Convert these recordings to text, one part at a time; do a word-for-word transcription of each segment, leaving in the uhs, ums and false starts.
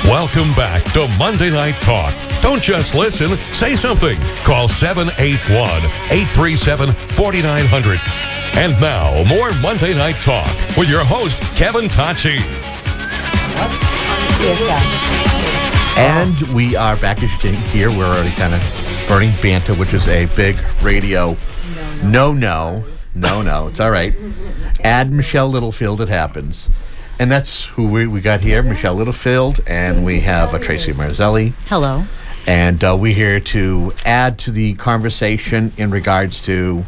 Welcome back to Monday Night Talk. Don't just listen, say something. Call seven eight one, eight three seven, four nine zero zero. And now, more Monday Night Talk with your host, Kevin Tocci. And we are back here. We're already kind of burning banter, which is a big radio no, no, no, no. It's all right. Add Michelle Littlefield, it happens. And that's who we, we got here, Michelle Littlefield, and we have uh, Tracy Marzelli. Hello. And uh, we're here to add to the conversation in regards to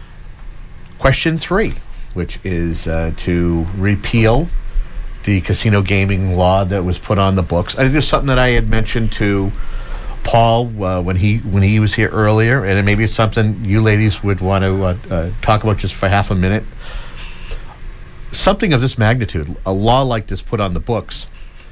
question three, which is uh, to repeal the casino gaming law that was put on the books. I think this is something that I had mentioned to Paul uh, when he when he was here earlier, and maybe it's something you ladies would want to uh, uh, talk about just for half a minute. Something of this magnitude, a law like this put on the books,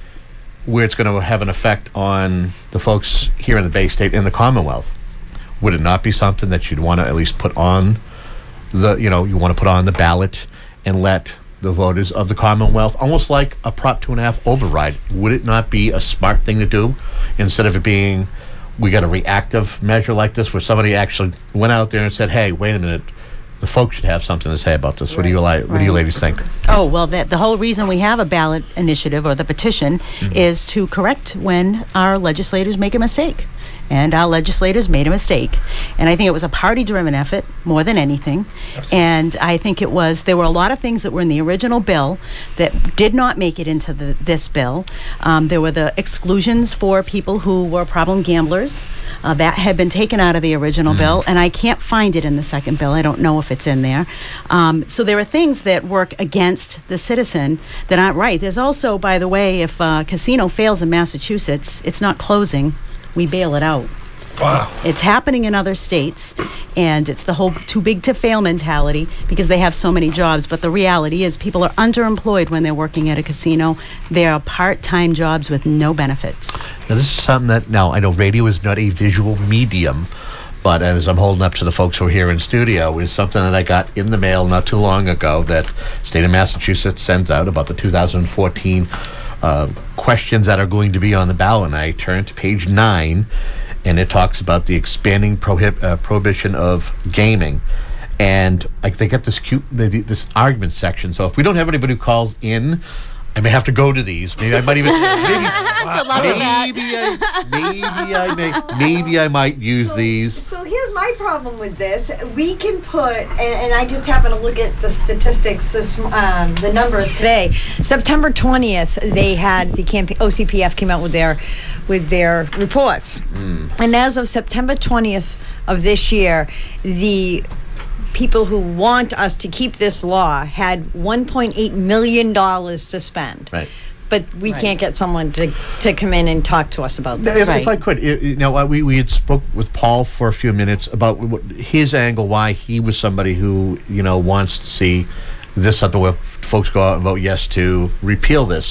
where it's going to have an effect on the folks here in the Bay State and the Commonwealth. Would it not be something that you'd want to at least put on the, you know, you want to put on the ballot and let the voters of the Commonwealth, almost like a Prop two and a half override? Would it not be a smart thing to do instead of it being, we got a reactive measure like this where somebody actually went out there and said, hey, wait a minute, the folks should have something to say about this. What do you li- What do you ladies think? Oh, well, the, the whole reason we have a ballot initiative or the petition mm-hmm. is to correct when our legislators make a mistake. And our legislators made a mistake. And I think it was a party-driven effort more than anything. Absolutely. And I think it was, there were a lot of things that were in the original bill that did not make it into the, this bill. Um, there were the exclusions for people who were problem gamblers. Uh, that had been taken out of the original mm. bill, and I can't find it in the second bill. I don't know if it's in there. Um, so there are things that work against the citizen that aren't right. There's also, by the way, if a casino fails in Massachusetts, it's not closing. We bail it out. Wow. It's happening in other states, and it's the whole too big to fail mentality because they have so many jobs. But the reality is people are underemployed when they're working at a casino. They are part-time jobs with no benefits. Now, this is something that, now, I know radio is not a visual medium, but as I'm holding up to the folks who are here in studio, is something that I got in the mail not too long ago that state of Massachusetts sends out about the two thousand fourteen uh, questions that are going to be on the ballot. And I turned to page nine, and it talks about the expanding prohib- uh, prohibition of gaming. And like they get this cute the, this argument section. So if we don't have anybody who calls in, I may have to go to these. Maybe I might even maybe Good luck with that. maybe I maybe I may maybe I might use so, these. So here's my problem with this. We can put, and, and I just happen to look at the statistics, this um, the numbers today. September twentieth, they had the campaign. O C P F came out with their with their reports, mm. and as of September twentieth of this year, the people who want us to keep this law had one point eight million dollars to spend. Right. But we right. can't get someone to, to come in and talk to us about this. If, right. if I could, you know, we, we had spoke with Paul for a few minutes about what, his angle, why he was somebody who, you know, wants to see this something where folks go out and vote yes to repeal this.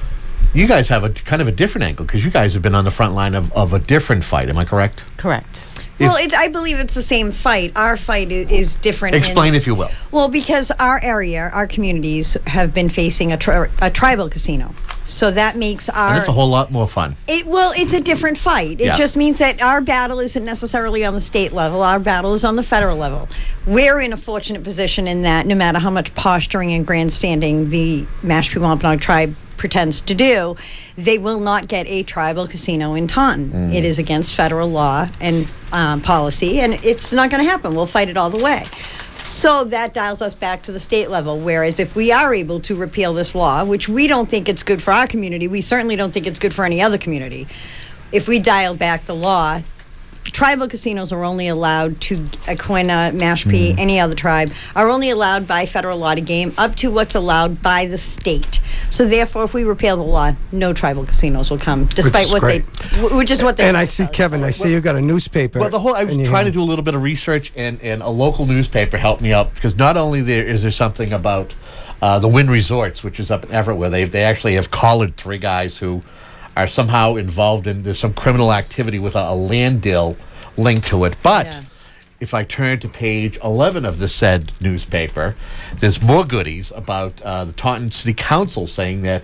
You guys have a kind of a different angle because you guys have been on the front line of, of a different fight. Am I correct? Correct. Well, it's, I believe it's the same fight. Our fight is, is different. Explain, in, if you will. Well, because our area, our communities have been facing a, tri- a tribal casino. So that makes our... And it's a whole lot more fun. It, well, it's a different fight. It yeah. just means that our battle isn't necessarily on the state level. Our battle is on the federal level. We're in a fortunate position in that no matter how much posturing and grandstanding the Mashpee Wampanoag tribe pretends to do, they will not get a tribal casino in Taunton. Mm. It is against federal law and um, policy, and it's not going to happen. We'll fight it all the way. So that dials us back to the state level, whereas if we are able to repeal this law, which we don't think it's good for our community, we certainly don't think it's good for any other community, if we dial back the law, tribal casinos are only allowed to, Aquinnah, Mashpee, mm. any other tribe, are only allowed by federal law to game up to what's allowed by the state. So therefore, if we repeal the law, no tribal casinos will come, despite what great. they, which is what they. And I see, Kevin, I see you got a newspaper. Well, the whole, I was trying to do a little bit of research, and, and a local newspaper helped me out, because not only there is there something about uh, the Wynn Resorts, which is up in Everett, where they they actually have collared three guys who are somehow involved in, there's some criminal activity with a, a land deal linked to it. But yeah. if I turn to page eleven of the said newspaper, there's more goodies about uh, the Taunton City Council saying that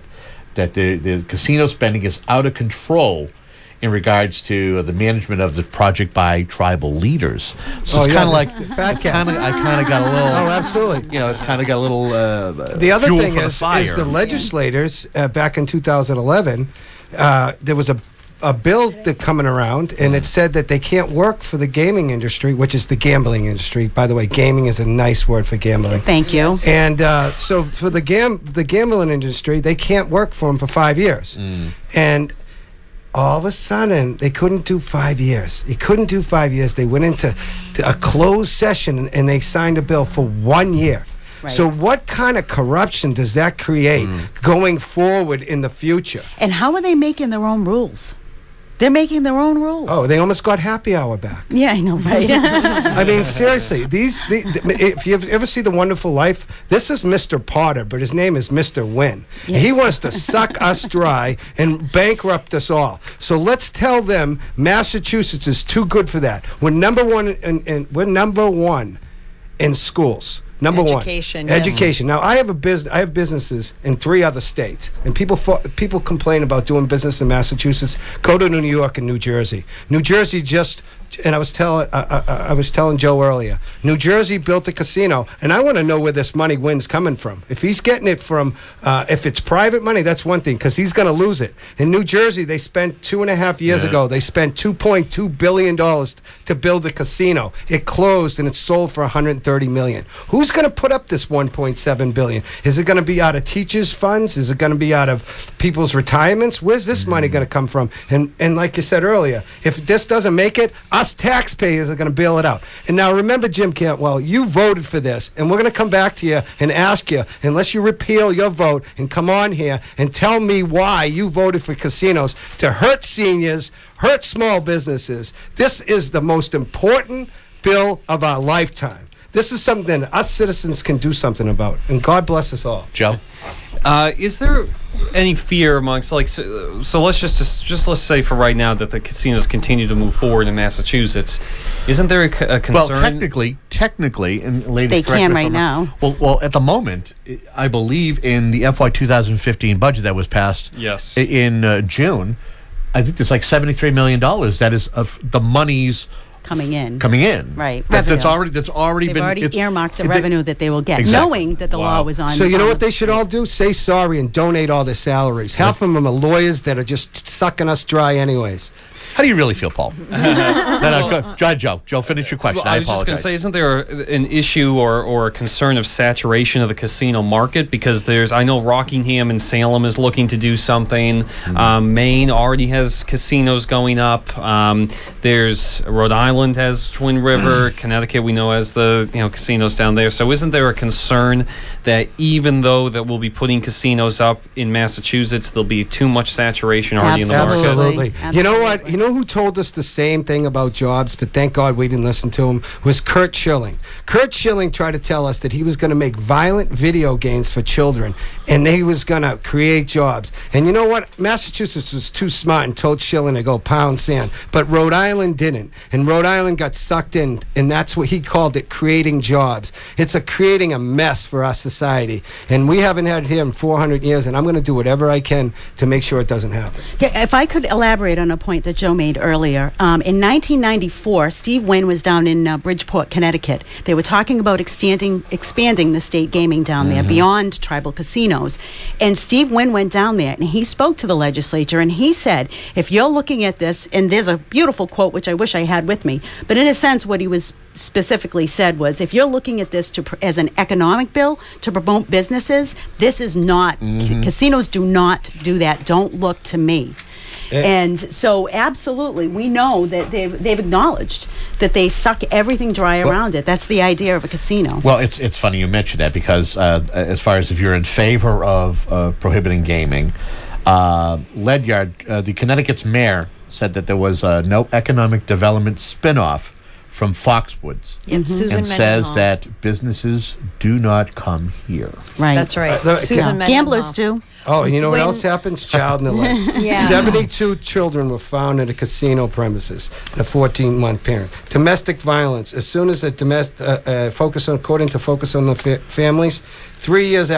that the, the casino spending is out of control in regards to the management of the project by tribal leaders. So Oh, it's yeah, kind of the like fat cat. kinda, I kind of got a little. Oh, absolutely. You know, it's kind of got a little. Uh, The other fuel thing for the is, fire. is the legislators uh, back in two thousand eleven, uh, there was a a bill that coming around, and it said that they can't work for the gaming industry, which is the gambling industry. By the way, gaming is a nice word for gambling. Thank you. And uh, so for the gam the gambling industry, they can't work for them for five years. And all of a sudden, they couldn't do five years. They couldn't do five years. They went into to a closed session and, and they signed a bill for one year. Right. So what kind of corruption does that create going forward in the future? And how are they making their own rules? They're making their own rules. Oh, they almost got happy hour back. Yeah, I know, right? I mean, seriously, these. The, the, if you ever see The Wonderful Life, this is Mister Potter, but his name is Mister Wynn. Yes. He wants to suck us dry and bankrupt us all. So let's tell them Massachusetts is too good for that. We're number one, in, in, we're number one in schools. Number Education, one, yes. education. Now, I have a business. I have businesses in three other states, and people fo- people complain about doing business in Massachusetts. Go to New York and New Jersey. New Jersey just, and I was telling uh, uh, I was telling Joe earlier. New Jersey built a casino, and I want to know where this money wins coming from. If he's getting it from, uh, if it's private money, that's one thing, because he's going to lose it. In New Jersey, they spent two and a half years Yeah. ago. They spent two point two billion dollars to build a casino. It closed and it sold for one hundred thirty million dollars. Who's going to put up this one point seven billion dollars? Is it going to be out of teachers' funds? Is it going to be out of people's retirements? Where's this money going to come from? And and like you said earlier, if this doesn't make it, us taxpayers are going to bail it out. And now remember, Jim Cantwell, you voted for this, and we're going to come back to you and ask you, unless you repeal your vote and come on here and tell me why you voted for casinos to hurt seniors, hurt small businesses. This is the most important bill of our lifetime. This is something us citizens can do something about, and God bless us all. Joe. Uh, is there any fear amongst, like, so, so let's just, just just let's say for right now that the casinos continue to move forward in Massachusetts. Isn't there a, c- a concern? Well, technically, technically, and ladies, They correct can me if right I'm now. wrong. Well, well, at the moment, I believe in the F Y twenty fifteen budget that was passed. Yes. i- in uh, June, I think there's like seventy-three million dollars. That is of the monies Coming in. coming in. Right, That, that's revenue. already that's already They've been already it's- earmarked the they- revenue that they will get, Exactly. knowing that the Wow. law was on. So you know on what the- they should all do? Say sorry and donate all their salaries. Half of them are lawyers that are just sucking us dry anyways. How do you really feel, Paul? no, no, go, go ahead, Joe. Joe, finish your question. Well, I, I was just going apologize. to say, isn't there an issue or, or a concern of saturation of the casino market? Because there's, I know Rockingham and Salem is looking to do something. Mm-hmm. Um, Maine already has casinos going up. Um, there's Rhode Island has Twin River. Connecticut, we know, has the you know casinos down there. So isn't there a concern that even though that we'll be putting casinos up in Massachusetts, there'll be too much saturation already in the market? Absolutely. Absolutely. You know what? Absolutely. You know who told us the same thing about jobs, but thank God we didn't listen to him, was Kurt Schilling. Kurt Schilling tried to tell us that he was going to make violent video games for children, and he was going to create jobs. And you know what? Massachusetts was too smart and told Schilling to go pound sand, but Rhode Island didn't. And Rhode Island got sucked in, and that's what he called it, creating jobs. It's a creating a mess for our society. And we haven't had it here in four hundred years, and I'm going to do whatever I can to make sure it doesn't happen. Yeah, if I could elaborate on a point that Joe made earlier, um, in nineteen ninety-four, Steve Wynn was down in uh, Bridgeport, Connecticut. They were talking about expanding expanding the state gaming down there beyond tribal casinos. And Steve Wynn went down there and he spoke to the legislature and he said, if you're looking at this, and there's a beautiful quote which I wish I had with me, but in a sense what he was specifically said was, if you're looking at this to pr- as an economic bill to promote businesses, this is not, ca- casinos do not do that. Don't look to me. And so, absolutely, we know that they've, they've acknowledged that they suck everything dry around it. That's the idea of a casino. Well, it's it's funny you mentioned that because uh, as far as if you're in favor of uh, prohibiting gaming, uh, Ledyard, uh, the Connecticut's mayor, said that there was uh, no economic development spinoff from Foxwoods, Yep, Susan and says Mendenhall. that businesses do not come here. Right. That's right. Uh, the- Susan Yeah. Mendenhall. Gamblers do. Oh, and you know what When- else happens? Child neglect. Yeah. seventy-two children were found at a casino premises, a fourteen-month parent. Domestic violence. As soon as a domestic uh, uh, focus on, according to Focus on the Fa- Families, three years after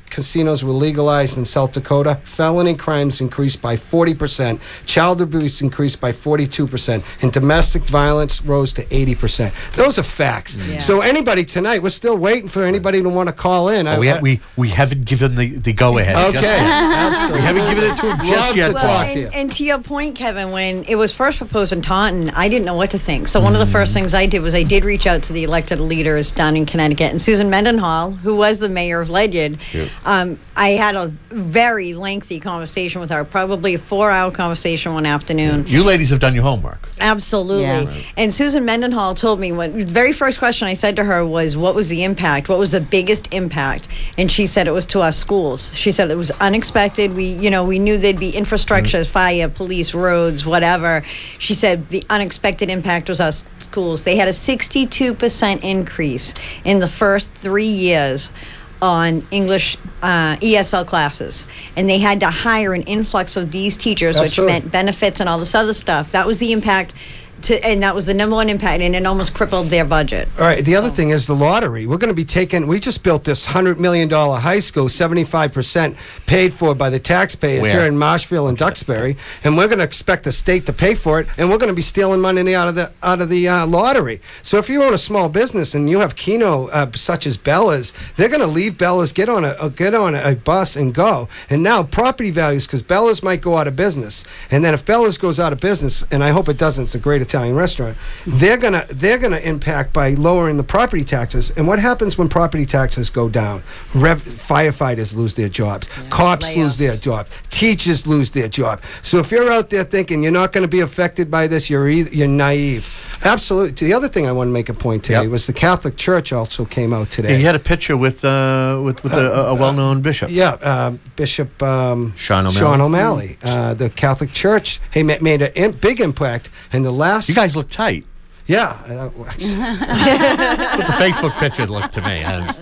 casinos were legalized in South Dakota, felony crimes increased by forty percent, child abuse increased by forty-two percent, and domestic violence rose to eighty percent. Those are facts. Yeah. So anybody tonight, we're still waiting for anybody to want to call in. Well, we, ha- we we haven't given the, the go-ahead. Okay. Just yet. Absolutely. We haven't given it to him just Love yet. to Well, talk Todd. to you. and, and to your point, Kevin, when it was first proposed in Taunton, I didn't know what to think. So one of the first things I did was I did reach out to the elected leaders down in Connecticut, and Susan Mendenhall, who was the mayor of Ledyard. Yeah. Um, I had a very lengthy conversation with her, probably a four-hour conversation one afternoon. You ladies have done your homework. Absolutely. Yeah. Right. And Susan Mendenhall told me, when the very first question I said to her was, what was the impact? What was the biggest impact? And she said it was to our schools. She said it was unexpected. We, you know, we knew there'd be infrastructure, fire, police, roads, whatever. She said the unexpected impact was our schools. They had a sixty-two percent increase in the first three years on English uh, E S L classes, and they had to hire an influx of these teachers, Absolutely. which meant benefits and all this other stuff. That was the impact, to, and that was the number one impact, and it almost crippled their budget. All right. The other thing is the lottery. We're going to be taking. We just built this hundred million dollar high school, seventy-five percent paid for by the taxpayers Where? here in Marshfield and Duxbury, and we're going to expect the state to pay for it, and we're going to be stealing money out of the out of the uh, lottery. So if you own a small business and you have Keno uh, such as Bella's, they're going to leave Bella's, get on a uh, get on a, a bus and go. And now property values, because Bella's might go out of business, and then if Bella's goes out of business, and I hope it doesn't, it's a great Italian restaurant. They're gonna they're gonna impact by lowering the property taxes. And what happens when property taxes go down? Rev- firefighters lose their jobs. Cops lose layoffs. their job. Teachers lose their job. So if you're out there thinking you're not going to be affected by this, you're either, you're naive. Absolutely. The other thing I want to make a point today Yep. was the Catholic Church also came out today. He had a picture with uh, with, with a, a well-known bishop. Yeah, uh, Bishop um, Sean O'Malley. Sean O'Malley. Uh, the Catholic Church hey, ma- made a im- big impact. And the last, You guys look tight. yeah, uh, But the Facebook picture looked to me. As,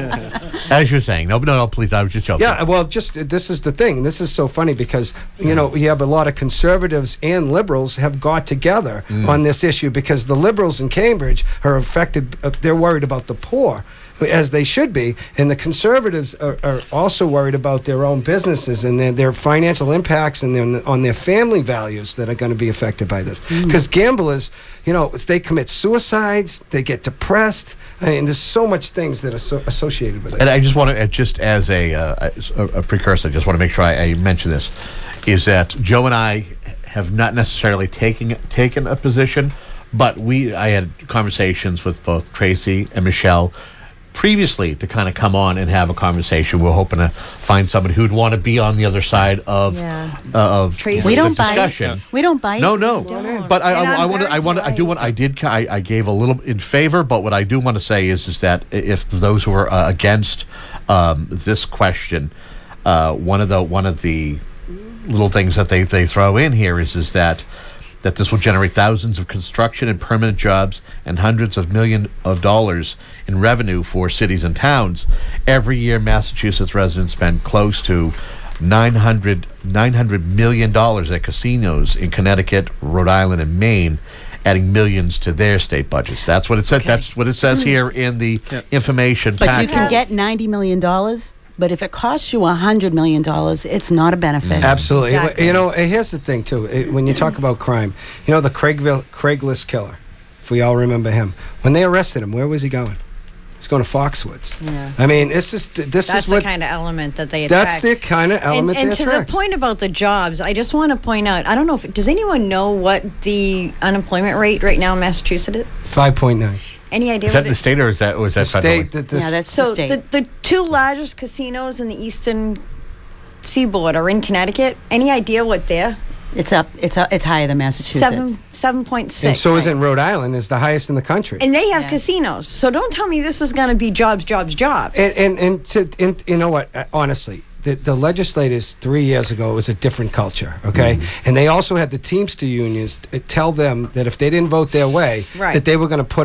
as you're saying. No, no, no, please. I was just joking. yeah. Well, just uh, this is the thing. This is so funny because you know you have a lot of conservatives and liberals have got together on this issue because the liberals in Cambridge are affected. Uh, they're worried about the poor, as they should be, and the conservatives are, are also worried about their own businesses and their, their financial impacts and their, on their family values that are going to be affected by this. Because gamblers, you know, they commit suicides, they get depressed. I mean, there's so much things that are so associated with it. And I just want to, just as a, uh, a, a precursor, I just want to make sure I, I mention this, is that Joe and I have not necessarily taken taken a position, but we I had conversations with both Tracy and Michelle previously to kind of come on and have a conversation. We're hoping to find someone who'd want to be on the other side of Yeah. uh, of Tracy. We this don't bite. discussion. We don't bite. No, no. don't. But I, And I, I'm I want to. I very want. I do want. I polite. did. I, I gave a little in favor, but what I do want to say is, is that if those who are uh, against um, this question, uh, one of the one of the little things that they, they throw in here is is that that this will generate thousands of construction and permanent jobs and hundreds of million of dollars in revenue for cities and towns. Every year, Massachusetts residents spend close to nine hundred million dollars at casinos in Connecticut, Rhode Island, and Maine, adding millions to their state budgets. That's what it said. That's what it says here in the information But you packet. can get ninety million dollars. But if it costs you one hundred million dollars, it's not a benefit. Absolutely. Exactly. You know, and here's the thing, too. Eh, When you talk about crime, you know, the Craigville, Craigslist killer, if we all remember him, when they arrested him, where was he going? He's going to Foxwoods. Yeah. I mean, it's just, this That's is what... the kind of element that they That's attract. the kind of element and, and they to attract. the point about the jobs, I just want to point out, I don't know if, does anyone know what the unemployment rate right now in Massachusetts is? five point nine. Any idea Is that what in the it, state or is that, or is The that federally? state... That the, Yeah, that's So the state. the, the two largest casinos in the eastern seaboard are in Connecticut. Any idea what they're? it's up. It's up, it's higher than Massachusetts. Seven, seven point six. and so is it in Rhode Island, is the highest in the country. And they have Yeah. casinos. So don't tell me this is going to be jobs, jobs, jobs. And and, and, to, and you know what? Uh, honestly, the, the legislators three years ago, it was a different culture. Okay, and they also had the Teamster unions uh, tell them that if they didn't vote their way, Right. that they were going to put up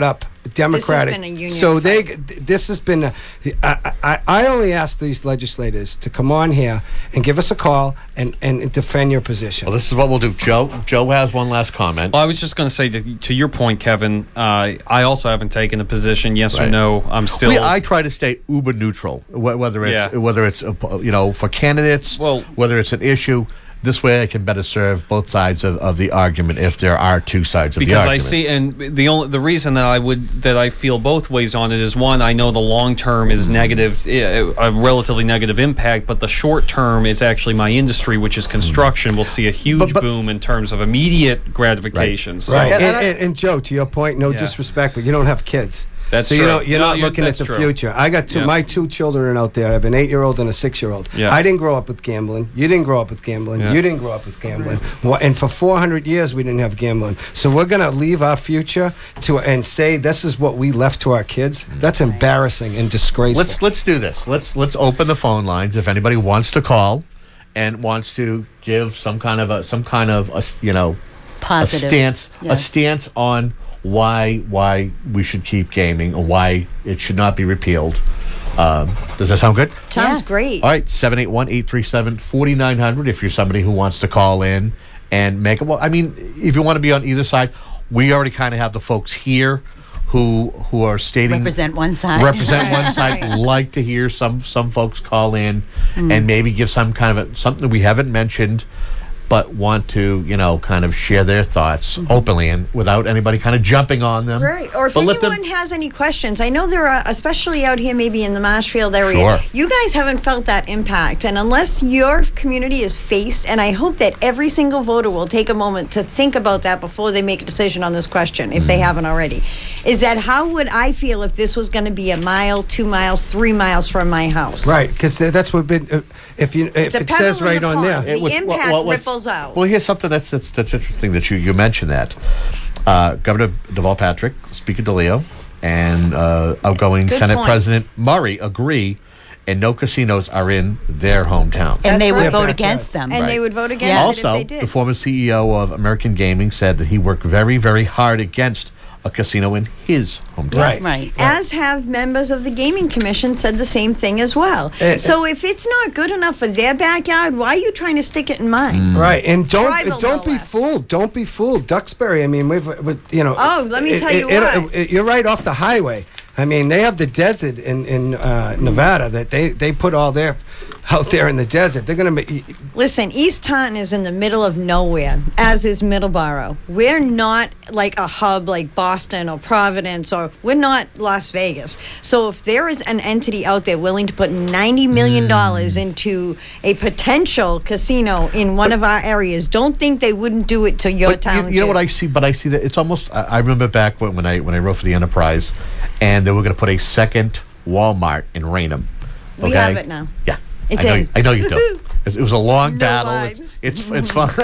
Democratic. been a union so they, fight. th- this has been. A, I, I, I only ask these legislators to come on here and give us a call and, and defend your position. Well, this is what we'll do. Joe, Joe has one last comment. Well, I was just going to say to, to your point, Kevin. Uh, I also haven't taken a position, yes or Right. no. I'm still. We, I try to stay uber neutral, wh- whether it's Yeah. whether it's uh, you know for candidates, Well- whether it's an issue. This way, I can better serve both sides of, of the argument if there are two sides of the because I argument. see, and the only the reason that I would that I feel both ways on it is one, I know the long term is negative, eh, a relatively negative impact, but the short term is actually my industry, which is construction. We'll see a huge But- but- boom in terms of immediate gratification. So- Right, And- and, and I- and, and Joe, to your point, no Yeah. disrespect, but you don't have kids. That's so true. you know you're No, not you're- looking at that's the true. future. I got two. Yeah. My two children are out there. I have an eight-year-old and a six-year-old. Yeah. I didn't grow up with gambling. You didn't grow up with gambling. Yeah. You didn't grow up with gambling. Well, and for four hundred years, we didn't have gambling. So we're gonna leave our future to and say this is what we left to our kids. That's embarrassing and disgraceful. Let's let's do this. Let's let's open the phone lines if anybody wants to call and wants to give some kind of a some kind of a, you know Positive. a stance a Yes. stance on why why we should keep gaming or why it should not be repealed. Um, does that sound good? Sounds Yes. great. All right, seven eight one, eight three seven, four nine zero zero if you're somebody who wants to call in and make it. Well, I mean, if you want to be on either side, we already kind of have the folks here who who are stating Represent one side. represent one side. Like to hear some some folks call in Mm. and maybe give some kind of a, something we haven't mentioned, but want to you know kind of share their thoughts Mm-hmm. openly and without anybody kind of jumping on them. Right. Or if But let anyone them- has any questions, I know there are, especially out here, maybe in the Marshfield area, Sure. you guys haven't felt that impact. And unless your community is faced, and I hope that every single voter will take a moment to think about that before they make a decision on this question, if they Mm. haven't already, is that how would I feel if this was going to be a mile, two miles, three miles from my house? right, because that's what been. Uh, if you if a it says pebble in right a on pond. there. The It was- impact what's- ripples out. Well, here's something that's that's, that's interesting that you, you mentioned that. Uh, Governor Deval Patrick, Speaker DeLeo, and uh, outgoing Good Senate point. President Murray agree, and no casinos are in their hometown. And they That's would right. vote Backyards. against them. And Right. they would vote against Yeah. it Also, if they did. the former C E O of American Gaming said that he worked very, very hard against a casino in his hometown. Right. Right. As have members of the Gaming Commission said the same thing as well. Eh, so if it's not good enough for their backyard, why are you trying to stick it in mine? Right, and don't Tribal, don't no be less. fooled. Don't be fooled. Duxbury. I mean, we've, we you know. Oh, let me it- tell you it- what. it- it- you're right off the highway. I mean, they have the desert in in uh, Nevada that they they put all their out there in the desert. They're going to be. Listen, East Taunton is in the middle of nowhere, as is Middleborough. We're not like a hub like Boston or Providence, or we're not Las Vegas. So if there is an entity out there willing to put ninety million dollars Hmm. into a potential casino in one of our areas, don't think they wouldn't do it to your But town you, you know too. what I see? But I see that it's almost. I, I remember back when, when I when I wrote for the Enterprise, and they were going to put a second Walmart in Raynham. We okay? have it now. Yeah, It's I know, in. You, I know you do. It, it was a long No battle. lines. It's it's, it's fun.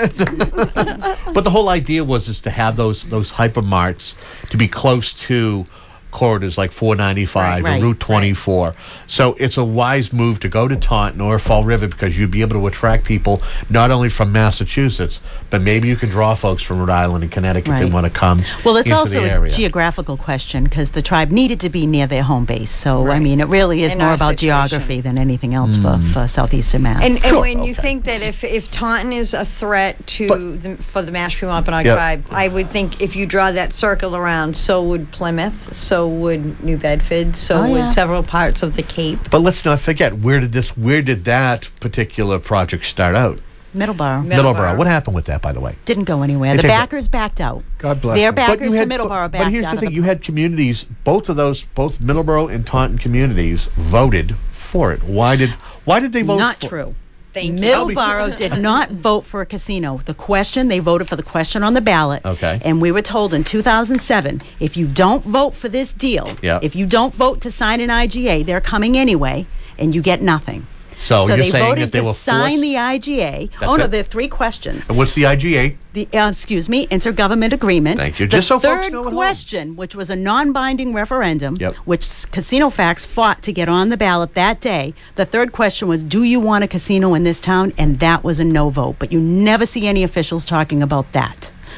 But the whole idea was is to have those those hypermarts to be close to corridors like four ninety-five Right, or right, Route twenty-four. So it's a wise move to go to Taunton or Fall River because you'd be able to attract people not only from Massachusetts, but maybe you can draw folks from Rhode Island and Connecticut that Right. want to come Well, it's into also the a area. geographical question because the tribe needed to be near their home base. So, I Right. mean, it really is In more our about situation. geography than anything else Mm. for, for southeastern Mass. And, and Sure, when you okay. think that if, if Taunton is a threat to But- the, for the Mashpee Wampanoag Yep. tribe, I would think if you draw that circle around, so would Plymouth, so would New Bedford, so Oh, would yeah. several parts of the Cape. But let's not forget, where did this? Where did that particular project start out? Middleborough Mid- Middleborough. Middleborough. What happened with that, by the way? didn't go anywhere. It The didn't go- backers backed out. God bless Their them. backers you to had- Middleborough but, backed but here's out the of thing: the you had communities, both of those, both Middleborough and Taunton communities voted for it. Why did? Why did they vote? Not for true. Thank you. Middleborough did not vote for a casino. The question, they voted for the question on the ballot. Okay. And we were told in two thousand seven, if you don't vote for this deal, Yeah. if you don't vote to sign an I G A, they're coming anyway, and you get nothing. So you're they saying voted that they to were sign forced- the I G A. That's oh, no, it? there are three questions. And what's the I G A? The uh, excuse me, intergovernment agreement. Thank you. The Just so folks third know at home. question, which was a non-binding referendum, Yep. which s- Casino Facts fought to get on the ballot that day. The third question was, "Do you want a casino in this town?" And that was a no vote. But you never see any officials talking about that.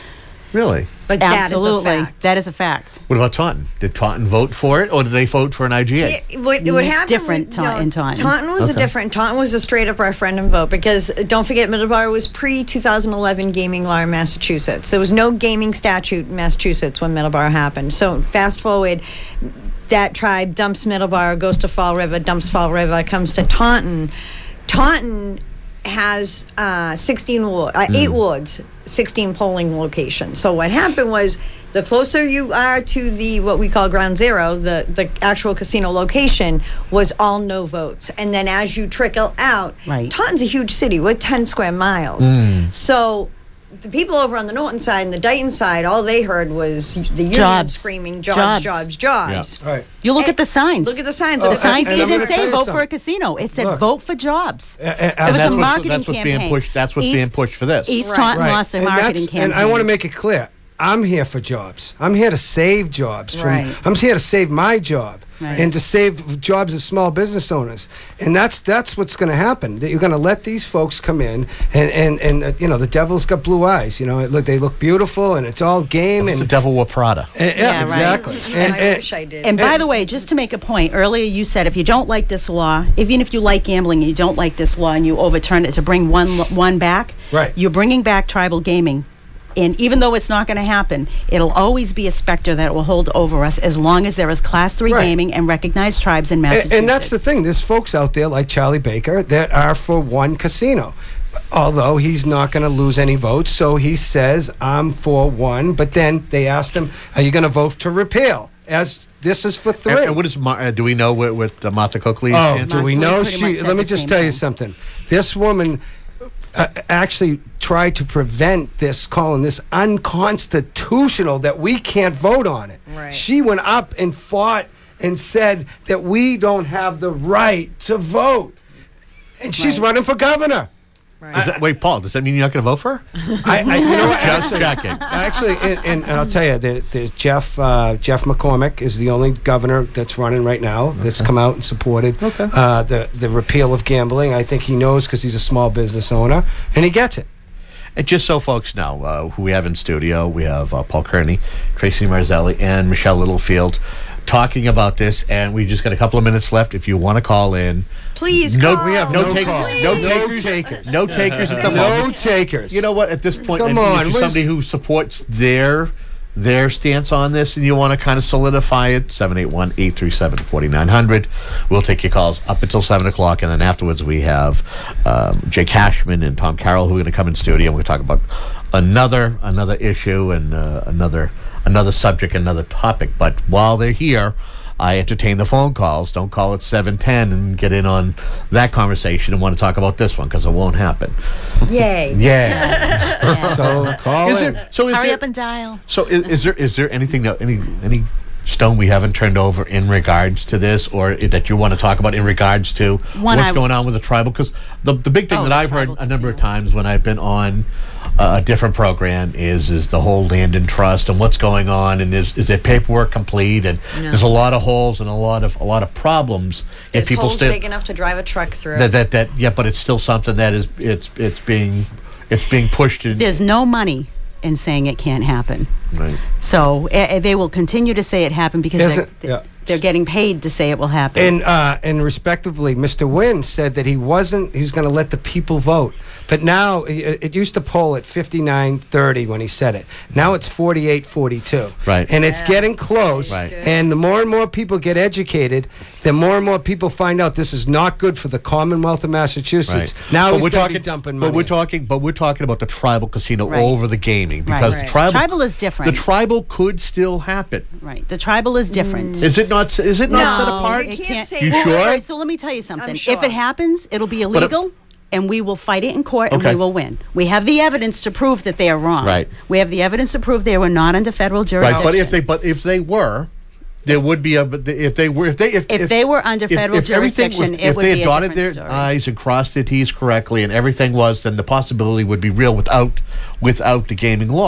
Really? But Absolutely. that is a fact. That is a fact. What about Taunton? Did Taunton vote for it, or did they vote for an I G A? It- what, what happened Different with- Taunton- no, Taunton. Taunton was Okay. a different. Taunton was a straight up referendum vote because uh, don't forget Middleborough was pre twenty eleven gaming law in Massachusetts. There was no gaming statute in Massachusetts when Middleborough happened. So fast forward, that tribe dumps Middleborough, goes to Fall River, dumps Fall River, comes to Taunton. Taunton has uh, sixteen ward, uh, eight wards, sixteen polling locations. So what happened was, the closer you are to the what we call ground zero, the the actual casino location, was all no votes. And then as you trickle out, Right. Taunton's a huge city. We're ten square miles. So the people over on the Norton side and the Dayton side, all they heard was the union Jobs. screaming jobs, Jobs. jobs, jobs. All right. You look And at the signs. Look at the signs. Oh, the signs and I'm didn't gonna tell say you vote something. for a casino. It said Look. vote for jobs. A- a- It was And a that's what's- marketing that's what's being campaign. pushed- that's what's East- being pushed for this. East Right. Taunton Right. lost a And marketing that's- campaign. And I want to make it clear. I'm here for jobs. I'm here to save jobs. From, Right. I'm here to save my job Right. and to save jobs of small business owners. And that's that's what's going to happen. That You're going to let these folks come in, and and and uh, you know the devil's got blue eyes. You know, it look they look beautiful, and it's all game. It's And the devil wore Prada. and- yeah, Yeah, right. exactly. And, And, I and- wish I did. And by the way, just to make a point, earlier you said if you don't like this law, even if you like gambling and you don't like this law and you overturn it to bring one one back, Right. you're bringing back tribal gaming. And even though it's not going to happen, it'll always be a specter that will hold over us as long as there is class three Right. gaming and recognized tribes in Massachusetts. And, and that's the thing. There's folks out there like Charlie Baker that are for one casino. Although he's not going to lose any votes, so he says, I'm for one. But then they asked him, are you going to vote to repeal? As this is for three. And, and what is Mar- uh, do we know what, what uh, Martha Coakley's Oh, chance do is? we We know pretty she? much said Let me the just same tell you thing. something. This woman uh, actually tried to prevent this, calling this unconstitutional, that we can't vote on it. Right. She went up and fought and said that we don't have the right to vote, and she's Right. running for governor. Is that, wait, Paul, does that mean you're not going to vote for her? I, I, you know what? Just Actually- checking. Actually, and, and, and I'll tell you, there, there's Jeff uh, Jeff McCormick is the only governor that's running right now that's come out and supported Okay. uh, the the repeal of gambling. I think he knows because he's a small business owner and he gets it. And just so folks know, uh, who we have in studio, we have uh, Paul Kearney, Tracy Marzelli, and Michelle Littlefield talking about this. And we just got a couple of minutes left. If you want to call in, Please no, call. we have no, No take- call. no No takers, takers. no takers at the No moment. takers. You know what? At this point, Come and on, if you're what somebody is- who supports their their stance on this, and you want to kind of solidify it, seven eight one, eight three seven, four nine zero zero. We'll take your calls up until seven o'clock, and then afterwards we have um, Jay Cashman and Tom Carroll who are going to come in studio, and we're going to talk about another another issue and uh, another another subject, another topic. But while they're here, I entertain the phone calls. Don't call at seven ten and get in on that conversation and want to talk about this one, because it won't happen. Yay. Yeah. So call Is in. there, so is Hurry there, up and dial. so is, is there is there anything that any any stone we haven't turned over in regards to this, or i- that you want to talk about in regards to One what's I- going on with the tribal? Because the the big thing Oh, that the I've heard tribal a number of casino. times when I've been on uh, a different program is is the whole land and trust and what's going on, and is is their paperwork complete, and there's a lot of holes and a lot of a lot of problems, and This people hole's still big enough to drive a truck through. that that that yeah, but it's still something that is it's it's being it's being pushed in. There's no money in saying it can't happen. Right. So uh, they will continue to say it happened because they're, Isn't- yeah. they're getting paid to say it will happen. And uh, and respectively, Mister Wynn said that he wasn't. He was going to let the people vote. But now it, it used to poll at fifty-nine thirty when he said it. Now it's forty-eight forty-two. Right. And it's getting close. Right. And the more and more people get educated, the more and more people find out this is not good for the Commonwealth of Massachusetts. Right. Now but he's we're gonna talking, be dumping money. But we're talking, but we're talking about the tribal casino Right. over the gaming, Right. because Right. the tribal Tribal is different. The tribal could still happen. Right. The tribal is different. Is it not? Is it not set No, apart? you It can't say You that. sure? All right, so let me tell you something. sure. If it happens, it'll be it- illegal. And we will fight it in court, and Okay. we will win. We have the evidence to prove that they are wrong. Right. We have the evidence to prove they were not under federal Right. jurisdiction. But if they, but if they were, there would be a. but If they were, if they, if, If they were under federal everything jurisdiction, was- it if would they be had a dotted different their story. I's and crossed their T's correctly, and everything was, then the possibility would be real without, without the gaming law.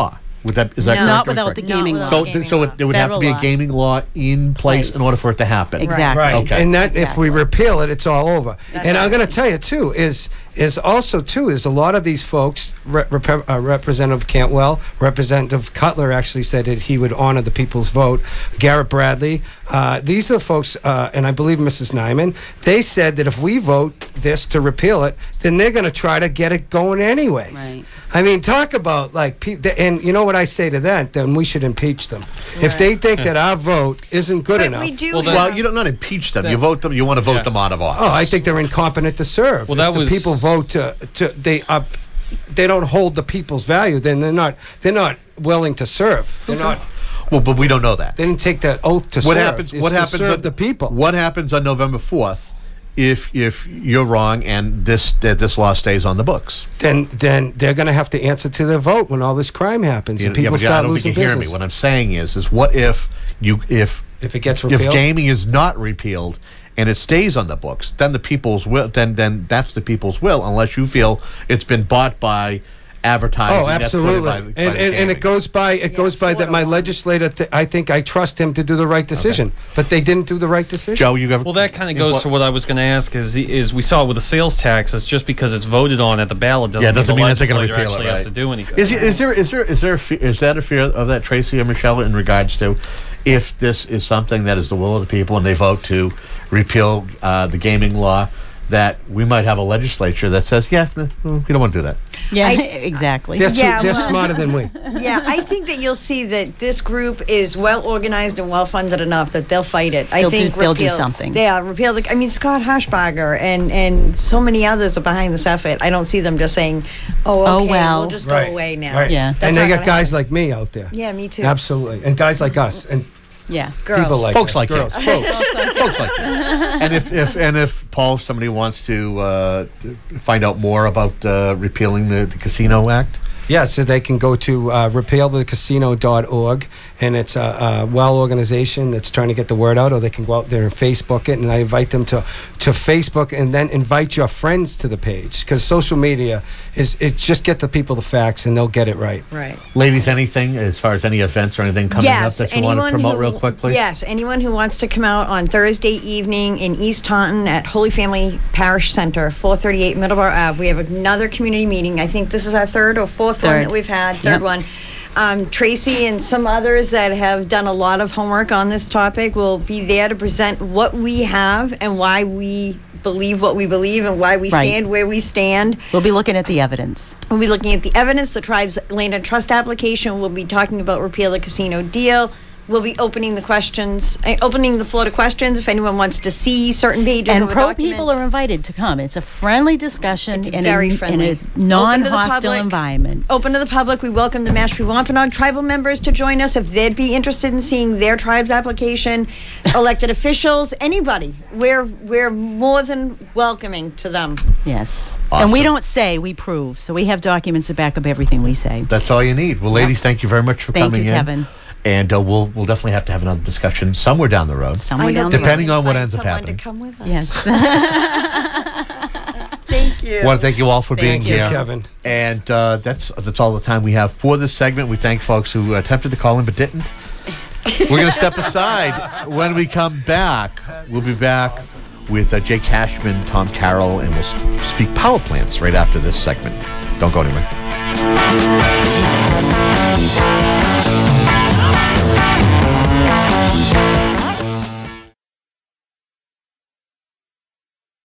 Would that is that No. correct Not or without incorrect? the Not gaming without law. So, the th- gaming so law. it, there would have to Federal be a law. gaming law in place, Place. in order for it to happen. Exactly. Right. Okay. And that if Exactly. we repeal it, it's all over. That's and I'm right. going to tell you too is is also too is a lot of these folks. Re- rep- uh, Representative Cantwell, Representative Cutler actually said that he would honor the people's vote. Garrett Bradley. Uh, these are the folks, uh, and I believe Missus Nyman. They said that if we vote this to repeal it, then they're going to try to get it going anyways. Right. I mean, talk about like, pe- th- and you know what I say to that? Then we should impeach them if they think that our vote isn't good But enough. we do. Well, have- Well, you don't not impeach them. You That- vote them. You want to vote Yeah. them out of office. Oh, I think they're incompetent to serve. Well, that if the was- people vote to, to they up, they don't hold the people's value. Then they're not they're not willing to serve. They're not. Well, but we don't know that. They didn't take that oath to What serve. happens? It's What to happens? serve on, the people? What happens on November fourth if if you're wrong and this that this law stays on the books? Then then they're going to have to answer to their vote when all this crime happens You and know, yeah, people but I start don't losing think you hear me. business. What I'm saying is, is what if you if If it gets if repealed? gaming is not repealed and it stays on the books, then the people's will. Then then that's the people's will, unless you feel it's been bought by advertising. Oh, that's put in absolutely, by the- by and, the and, and gaming. it goes by it Yeah, goes by that my Florida law. legislator. Th- I think I trust him to do the right decision, but they didn't do the right decision. Joe, you got Well, that kind of goes to what I was going to ask. Is is we saw with the sales tax? It's just because it's voted on at the ballot doesn't, Yeah, doesn't mean mean the that they're going to legislator repeal it. actually Right? has to do anything. Is, is there is there is there a fe- is that a fear of that, Tracy or Michelle, in regards to if this is something that is the will of the people and they vote to repeal uh, the gaming law, that we might have a legislature that says, yeah, eh, mm, we don't want to do that. Yeah, I- exactly. They're, Yeah, too, they're well- smarter than we. Yeah, I think that you'll see that this group is well organized and well funded enough that they'll fight it. I They'll do- think they'll do repeal- something. Yeah, repeal. The, I mean, Scott Haschbager and and so many others are behind this effort. I don't see them just saying, "Oh, Oh, okay, well. we'll just go Right, away now." right. Yeah. That's and they not got gonna guys happen. like me out there. Yeah, me too. Absolutely, and guys like us, and Yeah. Girls. people like Folks us, like girls. you. Folks, folks like you. And if, if and if Paul, if somebody wants to uh, find out more about uh, repealing the, the Casino Act. Yeah, so they can go to uh, repeal the casino dot org, and it's a, a well organization that's trying to get the word out, or they can go out there and Facebook it, and I invite them to, to Facebook and then invite your friends to the page, because social media is, it just get the people the facts and they'll get it right. Right. Ladies, anything as far as any events or anything coming Yes, up that you want to anyone promote who- real quick, please? Yes, anyone who wants to come out on Thursday evening in East Taunton at Holy Family Parish Center, four thirty-eight Middleborough Ave. We have another community meeting. I think this is our third or fourth one Third. that we've had. Third Yep. one. Um, Tracy and some others that have done a lot of homework on this topic will be there to present what we have and why we believe what we believe and why we Right. stand where we stand. We'll be looking at the evidence. We'll be looking at the evidence, the tribe's land and trust application. We'll be talking about repeal the casino deal. We'll be opening the questions, uh, opening the floor to questions if anyone wants to see certain pages And of a pro document. people are invited to come. It's a friendly discussion It's in, very a, friendly. in a non-hostile Open to the public. environment. Open to the public. We welcome the Mashpee Wampanoag tribal members to join us if they'd be interested in seeing their tribe's application. Elected officials, anybody. We're we're more than welcoming to them. Yes. Awesome. And we don't say, we prove. So we have documents to back up everything we say. That's all you need. Well, ladies, thank you very much for Thank coming you, in. Kevin. And uh, we'll we'll definitely have to have another discussion somewhere down the road. Somewhere I down hope the we road. Depending on what find ends up someone happening. to come with us. Yes. Thank you. I want to thank you all for being Thank you, here, Kevin. And uh, that's that's all the time we have for this segment. We thank folks who attempted to call in but didn't. We're going to step aside. When we come back, we'll be back with uh, Jay Cashman, Tom Carroll, and we'll s- speak power plants right after this segment. Don't go anywhere.